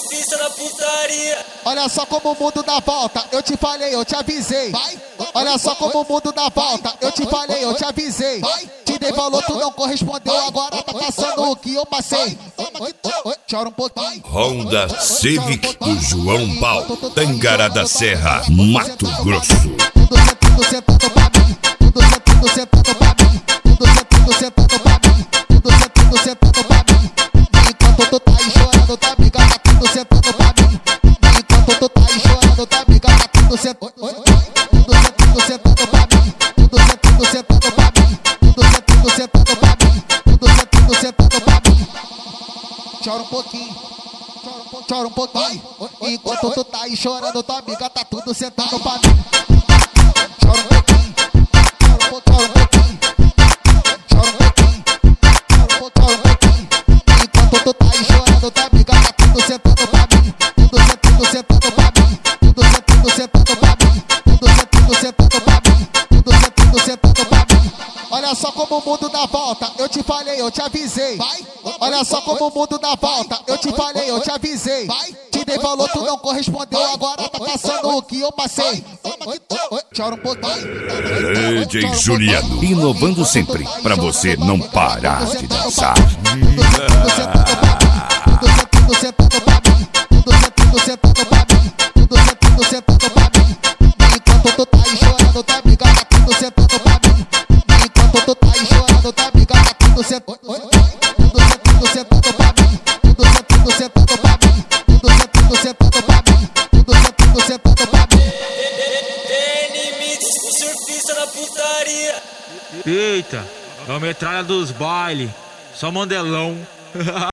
surfista na putaria. Olha só como o mundo dá volta, eu te falei, eu te avisei. Olha só como o mundo dá volta, eu te falei, eu te avisei. Te dei valor, tu não correspondeu, agora tá caçando o que eu passei. Chora um pouquinho. Honda Civic do João Paulo, Tangará da Serra, Mato Grosso. Tudo sentando pra mim, tudo sentando pra mim, tudo sentando pra mim, tudo sentando pra mim. Enquanto tu tá aí chorando, tá amiga, tá tudo sentando pra mim. Enquanto tu tá aí chorando, tá amiga, tá tudo sentando pra mim. Tudo sentando pra mim, tudo sentando pra mim, tudo sentando pra mim, tudo sentando pra mim. Chora um pouquinho. Chora um pouquinho. Enquanto tu tá aí chorando, tua amiga tá tudo sentando pra mim. Chora um pouquinho. Chora um pouquinho. Chora um pouquinho. Chora um pouquinho. Enquanto tu tá aí chorando, tua amiga tá tudo sentando pra mim. Tudo sentando pra mim. Tudo sentando pra mim. Tudo sentando pra mim. Tudo sentando pra mim. Olha só como o mundo dá volta, eu te falei, eu te avisei. Olha só como o mundo dá volta, eu te falei, eu te avisei. Te dei valor, tu não correspondeu, agora tá caçando o que eu passei. Chora um pouquinho. DJ Juliano, inovando sempre, pra você não parar de dançar. Tudo sentando pra mim, tudo sentando pra mim, tudo sentando pra mim. Enquanto tu tá aí chorando, tua amiga tá tudo sentando pra mim. Enquanto tu tá aí chorando, tua amiga tá tudo sentando pra mim. Tudo sentando pra mim, tudo sentando pra mim, tudo sentando pra mim, tudo sentando pra mim. Tem limites, o surfista na putaria. Eita, é a metralha dos baile, só mandelão.